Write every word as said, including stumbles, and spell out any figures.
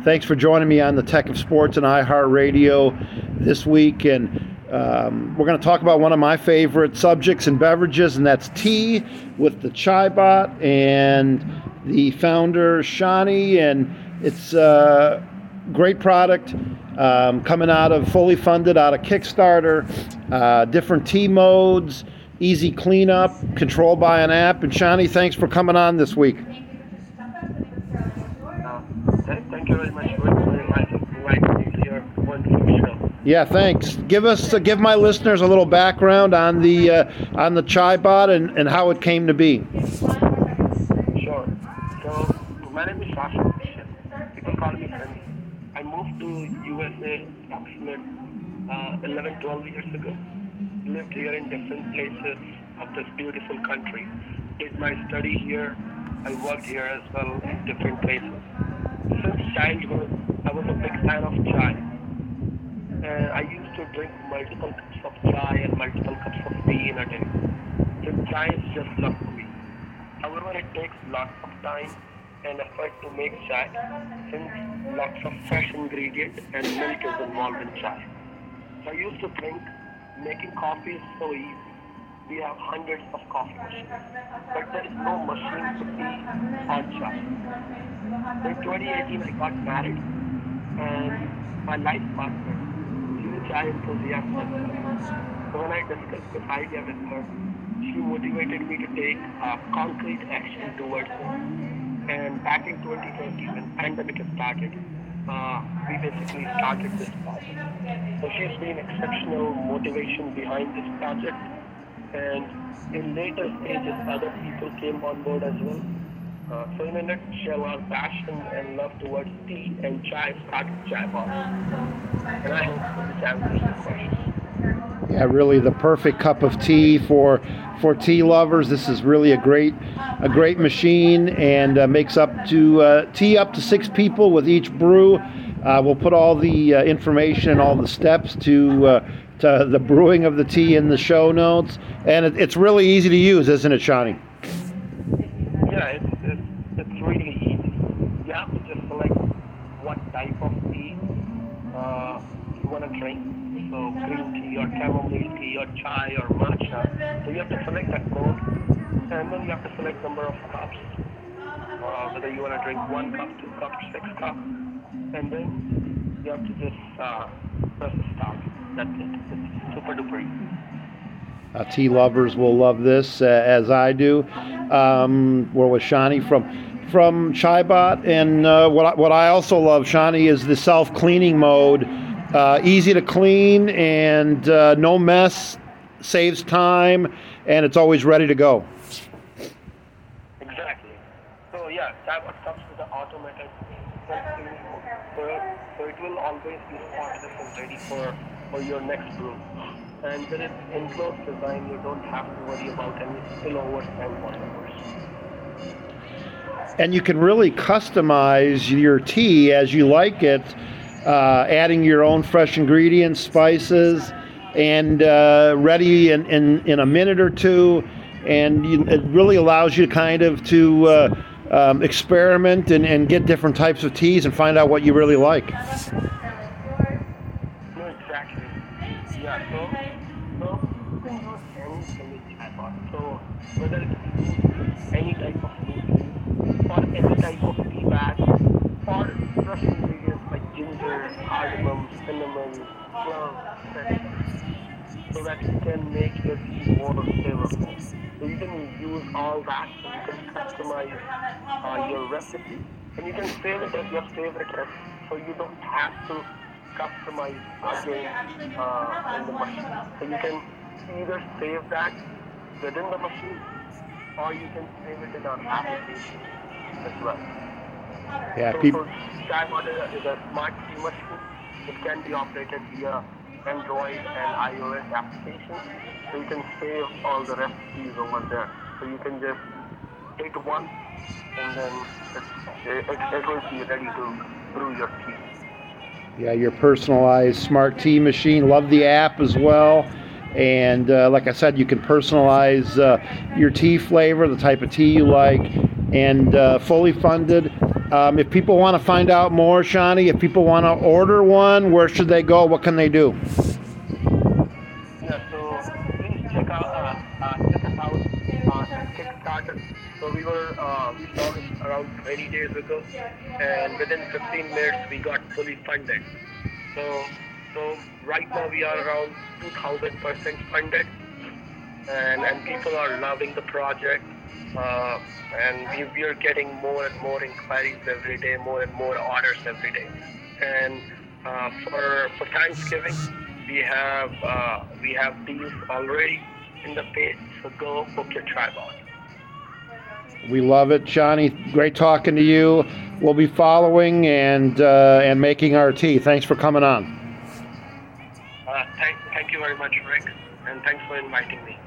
Thanks for joining me on the Tech of Sports and iHeartRadio this week. And um, we're going to talk about one of my favorite subjects and beverages, and that's tea with the ChaiBot and the founder, Shani. And it's a great product um, coming out of, fully funded out of Kickstarter, uh, different tea modes, easy cleanup, controlled by an app. And Shani, thanks for coming on this week. Uh, th- thank you very much for inviting me to your wonderful show. Yeah, thanks. Give us, uh, give my listeners a little background on the uh, on the ChaiBot and, and how it came to be. Sure. So my name is Shasha. People call me Sunny. I moved to U S A approximately uh, eleven, twelve years ago. Lived here in different places of this beautiful country. Did my study here. I worked here as well in different places. Since childhood, I was a big fan of chai. And I used to drink multiple cups of chai and multiple cups of tea in a day. So chai is just love to me. However, it takes lots of time and effort to make chai, since lots of fresh ingredient and milk is involved in chai. So I used to think making coffee is so easy. We have hundreds of coffee machines, but there is no machine to tea or chai. In twenty eighteen, I got married, and my life partner, huge chai enthusiast. So when I discussed this idea with her, she motivated me to take uh, concrete action towards it. And back in twenty twenty, when pandemic started, uh, we basically started this project. So she's been exceptional motivation behind this project. And in later stages, other people came on board as well. Uh, so in a nutshell, our passion and love towards tea and chai started ChaiBot. And I hope this answers your question. Yeah, really the perfect cup of tea for for tea lovers. This is really a great a great machine, and uh, makes up to uh, tea up to six people with each brew. Uh, we'll put all the uh, information and all the steps to uh, to the brewing of the tea in the show notes. And it, it's really easy to use, isn't it, Shani? Yeah, it's, it's, it's really easy. You have to just select what type of tea uh, you want to drink. So green tea or chamomile tea or chai or matcha. So you have to select that mode, and then you have to select number of cups. Uh, whether you want to drink one cup, two cups, six cups, and then you have to just uh, press the start. That's it. It's super duper easy. Uh, tea lovers will love this, uh, as I do. Um, we're with Shani from from ChaiBot, and uh, what I, what I also love, Shani, is the self-cleaning mode. Uh, easy to clean and uh, no mess, saves time, and it's always ready to go. Exactly. So yeah, ChaiBot comes with the automated self-cleaning mode. So, so it will always be spotless and ready for, for your next brew. And with its enclosed design, you don't have to worry about any spillovers and whatever. And you can really customize your tea as you like it, uh, adding your own fresh ingredients, spices, and uh, ready in, in, in a minute or two. And you, it really allows you kind of to uh, um, experiment and, and get different types of teas and find out what you really like. No, exactly. Yeah, so, so you can use anything with ChaiBot. So whether it's any type of food or any type of tea bag or fresh ingredients like ginger, cardamom, cinnamon, cloves, et cetera, so that you can make your tea more flavorful. So you can use all that, so you can customize uh, your recipe, and you can save it as your favorite recipe, so you don't have to customize again uh, in the machine. So you can either save that within the machine, or you can save it in our application as well. Yeah, so, people. So ChaiBot is a, is a smart tea machine. It can be operated via Android and iOS applications. So you can save all the recipes over there. So you can just hit one, and then it, it, it will be ready to brew your tea. Yeah, your personalized smart tea machine. Love the app as well. And uh, like I said, you can personalize uh, your tea flavor, the type of tea you like, and uh, fully funded Um, if people want to find out more, Shawnee, if people want to order one, where should they go? What can they do? Yeah, so please check out uh, uh, check us out on Kickstarter. So we were uh, we launched around twenty days ago, and within fifteen minutes we got fully funded. So so right now we are around two thousand percent funded, and and people are loving the project. Uh, and we, we are getting more and more inquiries every day, more and more orders every day. And uh, for for Thanksgiving, we have uh, we have deals already in the page. So go book your tripod. We love it, Shawnee. Great talking to you. We'll be following and uh, and making our tea. Thanks for coming on. Uh, thank thank you very much, Rick, and thanks for inviting me.